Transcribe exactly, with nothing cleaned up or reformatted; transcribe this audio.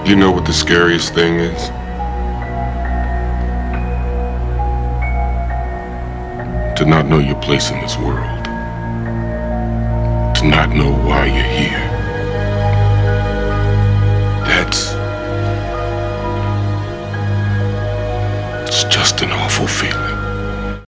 You know what the scariest thing is? To not know your place in this world. To not know why you're here.